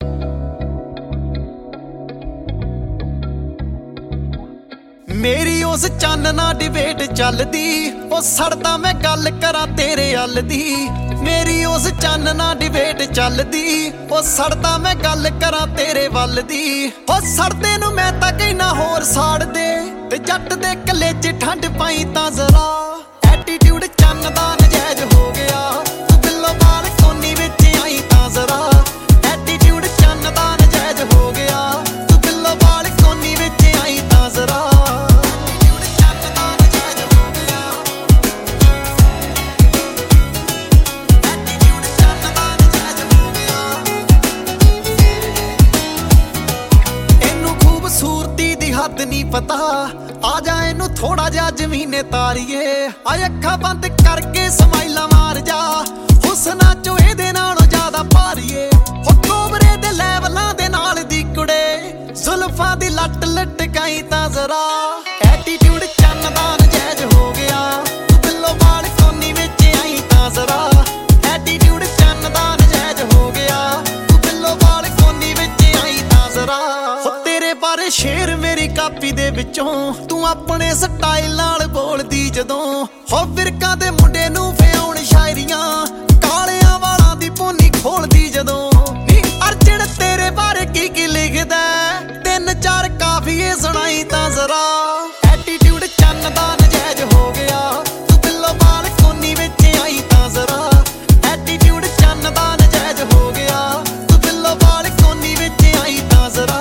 मेरी उस चन्न ना डिबेट चलदी, ओ सड़दा मैं गल करा तेरे हल दी। मेरी उस चन्न ना डिबेट चलदी, ओ सड़दा मैं गल करा तेरे वल दी। ओ सड़दे नू मैं तां कहना होर साड़ दे, ते जट दे कलेजे ठंड पाई तां जरा। एटीट्यूड चन्न दा नजायज हो गया, तू बिल्लो बाल कोनी विच आई तां जरा। एटीट्यूड चन्न दा नजायज हो गया, तू बिल्लो बाल कोनी विच आई तां जरा। हद नहीं पता, आ जा इनू थोड़ा जा जमीने तारीए। आ अखा बंद करके समाइला मार जा, हुसना चो एदे नालों ज्यादा भारीए। हो कोबरे दे लैवलां दे नाल दी कुड़े, जुल्फां दी लट लटकाई तां जरा। एटीट्यूड चन्न दा नजायज हो गया, तू बिल्लो बाल कोनी विच आई तां जरा। एटीट्यूड चन्न दा नजायज हो गया, तू बिल्लो बाल कोनी विच आई तां जरा। बारे शेर मेरी कापी दे विचों, तू अपने स्टाइल नाल बोलदी जदों। हो विरकां दे मुंडे नू फियाउण शायरियां, कालियां वालां दी पोनी खोलदी जदों। नी अर्जन तेरे बारे की लिखदा, तीन चार काफिए सुनाई तां जरा। एटीट्यूड चन्न दा नजायज हो गया, तू बिल्लो बाल कोनी विच आई तां जरा। एटीट्यूड चन्न दा नजायज हो गया, तू बिल्लो बाल कोनी विच आई तां जरा।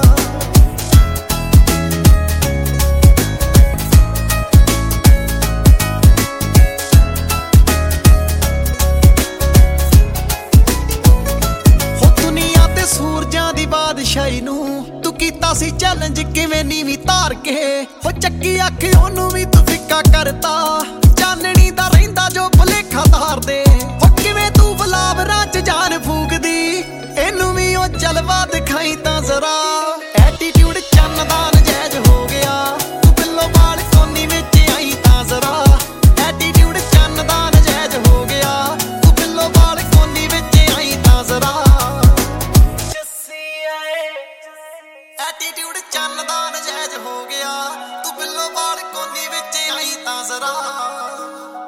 बादशाही नू तू कीता सी चैलेंज किवें नीवी तार के। हो चक्की अख ओनू भी तू फिक्का करता, चाननी दा रहिंदा जो भुलेखा तार दे। हो किवें तू बलावरां च जान फूकदी, इनू भी ओ जलवा दिखाई तां जरा। एटीट्यूड चन्न दा नजायज हो गया, तू बिल्लो बाल कोनी विच आई तां जरा। एटीट्यूड चन्न दा नजायज हो गया, तू बिल्लो बाल कोनी विच आई तां जरा। एटीट्यूड चन्न दा नजायज हो गया, तू बिल्लो बाल कोनी विच आई तां जरा।